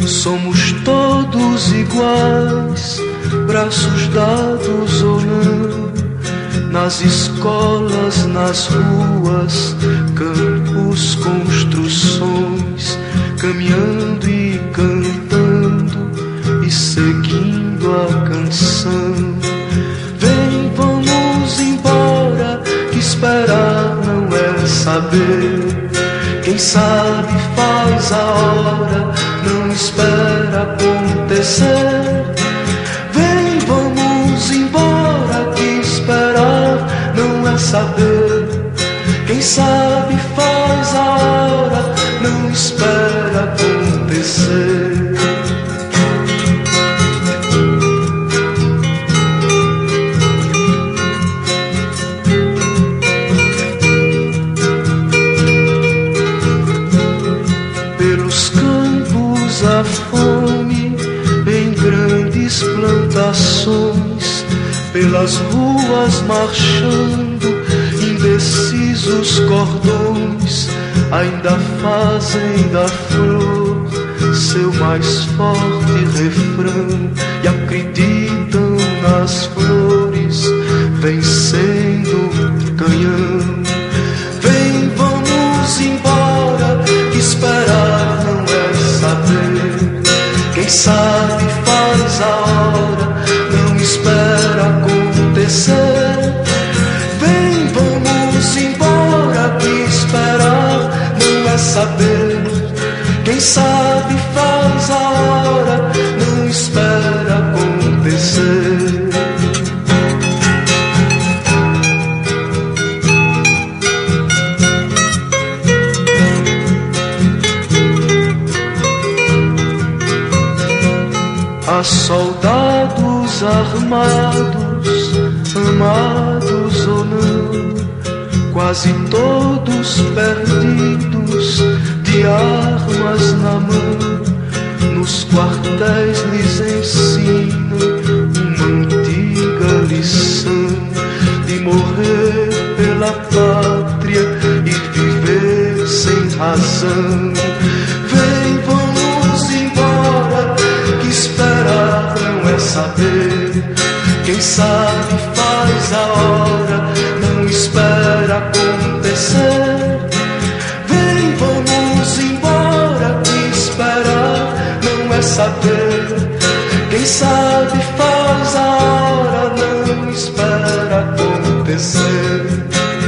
Somos todos iguais, braços dados ou não, nas escolas, nas ruas, campos, construções, caminhando e cantando e seguindo a canção. Vem, vamos embora, que esperar não é saber. Quem sabe faz a hora, não espera acontecer. Vem, vamos embora, que esperar não é saber. Quem sabe faz a hora, não espera acontecer. Pelos campos a fome, em grandes plantações, pelas ruas marchando, indecisos cordões, ainda fazem da flor seu mais forte refrão e acreditam nas flores vencendo o canhão. Vem, vamos embora, que esperar não é saber. Quem sabe faz a hora, não espera acontecer. Vem, vamos embora, que esperar não é saber. Quem sabe faz a hora, não espera acontecer. Há soldados armados, amados ou não, quase todos perdidos, de armas na mão. Nos quartéis lhes ensinam uma antiga lição de morrer pela pátria e viver sem razão. Vem, vamos embora, que esperar não é saber. Quem sabe faz a hora, não espera acontecer. Vem, vamos embora, que esperar não é saber. Quem sabe faz a hora, não espera acontecer.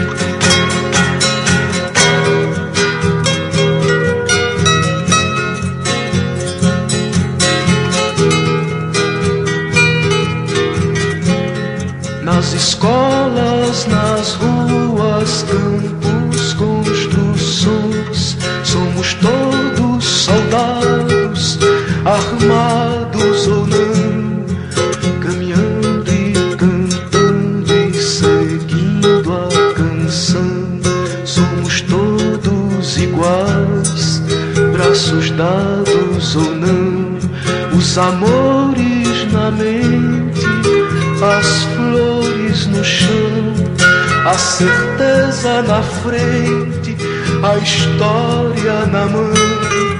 Nas escolas, nas ruas, campos, construções, somos todos soldados, armados ou não, caminhando e cantando e seguindo a canção. Somos todos iguais, braços dados ou não, os amores na mente, as flores no chão, a certeza na frente, a história na mão.